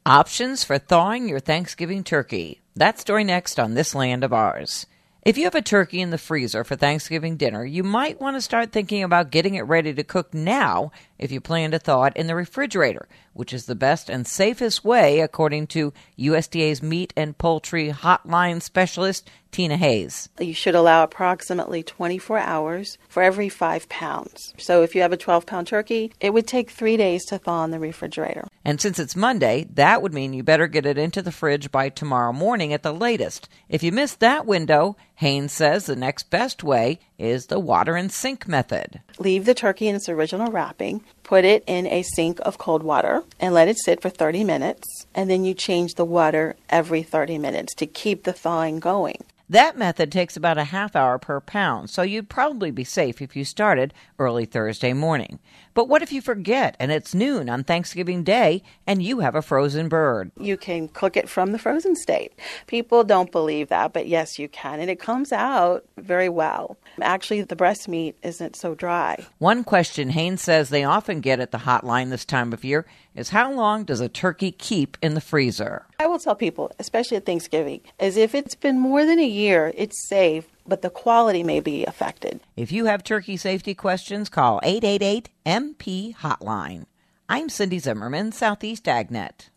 Options for thawing your Thanksgiving turkey. That story next on This Land of Ours. If you have a turkey in the freezer for Thanksgiving dinner, you might want to start thinking about getting it ready to cook now if you plan to thaw it in the refrigerator, which is the best and safest way, according to USDA's Meat and Poultry Hotline Specialist, Tina Hayes. You should allow approximately 24 hours for every 5 pounds. So if you have a 12-pound turkey, it would take 3 days to thaw in the refrigerator. And since it's Monday, that would mean you better get it into the fridge by tomorrow morning at the latest. If you miss that window, Haynes says the next best way is the water and sink method. Leave the turkey in its original wrapping, put it in a sink of cold water, and let it sit for 30 minutes. And then you change the water every 30 minutes to keep the thawing going. That method takes about a half hour per pound, so you'd probably be safe if you started early Thursday morning. But what if you forget and it's noon on Thanksgiving Day and you have a frozen bird? You can cook it from the frozen state. People don't believe that, but yes, you can. And it comes out very well. Actually, the breast meat isn't so dry. One question Haynes says they often get at the hotline this time of year is how long does a turkey keep in the freezer? I will tell people, especially at Thanksgiving, is if it's been more than a year, it's safe, but the quality may be affected. If you have turkey safety questions, call 888-MP-HOTLINE. I'm Cindy Zimmerman, Southeast AgNet.